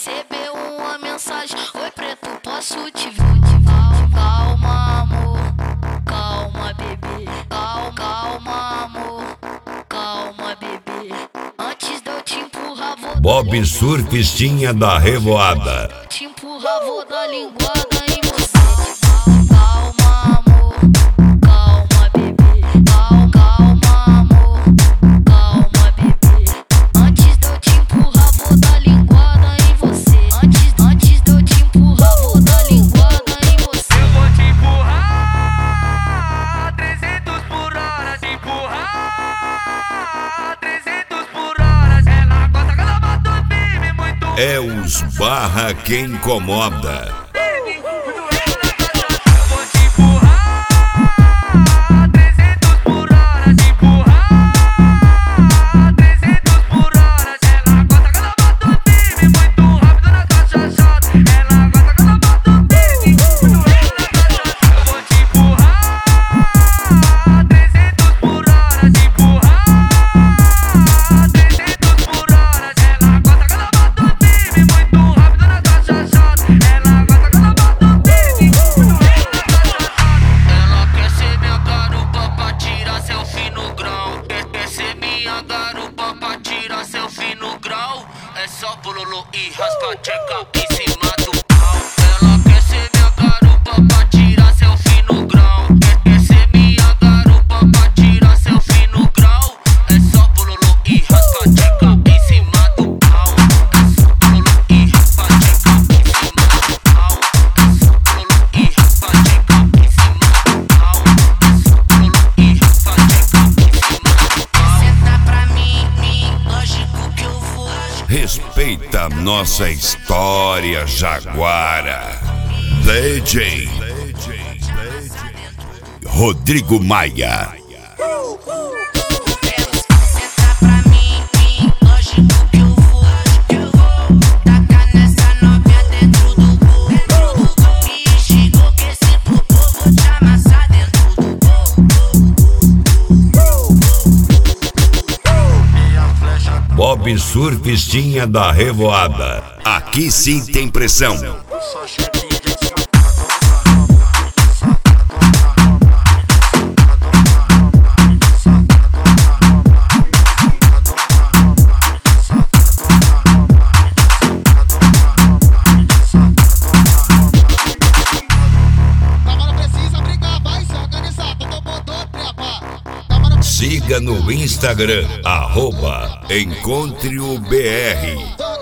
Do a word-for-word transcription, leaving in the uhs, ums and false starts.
recebeu uma mensagem: oi preto, posso te ver? Calma amor, calma bebê, calma, calma amor, calma bebê. Antes de eu te empurrar vou Bob Surfistinha da Revoada. te empurrar, vou dar linguada em você. Calma amor, calma bebê, calma, calma amor, calma bebê. Antes de eu te empurrar vou dar linguada em você. Antes, antes de eu te empurrar vou dar linguada em você. Eu vou te empurrar trezentos por hora, te empurrar trezentos por hora. Ela gosta que ela bate firme, muito É os barra que incomoda. vou te empurrar trezentos por hora, te empurrar trezentos por hora. Ela gosta que ela bate firme, muito rápido na caixa chata. Ela gosta que ela bate firme, muito rápido na caixa chata. Eu vou te empurrar trezentos por hora, te empurrar trezentos por hora. Ela gosta que ela bate firme, muito rápido na caixa chata. Ela gosta que ela bate firme, muito rápido na caixa chata. Ela quer ser minha garupa pra tirar selfie no grau. Quer, quer ser minha garupa pra tirar selfie no grau. É só bololô e raspa tcheca em cima do pau. Ela quer ser minha garupa pra tirar selfie no grau. Quer, quer ser minha garupa pra tirar selfie no grau. É só bololô e raspa tcheca em cima do pau. É só bololô e raspa tcheca em cima do pau. É só bololô e raspa tcheca em cima do pau. É só bololô e raspa tcheca em cima do pau. Senta pra mim, mim, lógico que eu vou. Respeita a nossa história, Jaguara. D J Rodrigo Maia. Senta pra mim, mim, lógico que eu vou. Eu vou tacar nessa novinha dentro do gol. Me chegou que esse popô vou te amassar dentro do gol. Bob Surfistinha da Revoada. Aqui sim tem pressão. Agora precisa brigar, vai se organizar, todo mundo trepa. Siga no Instagram, arroba Encontre o B R.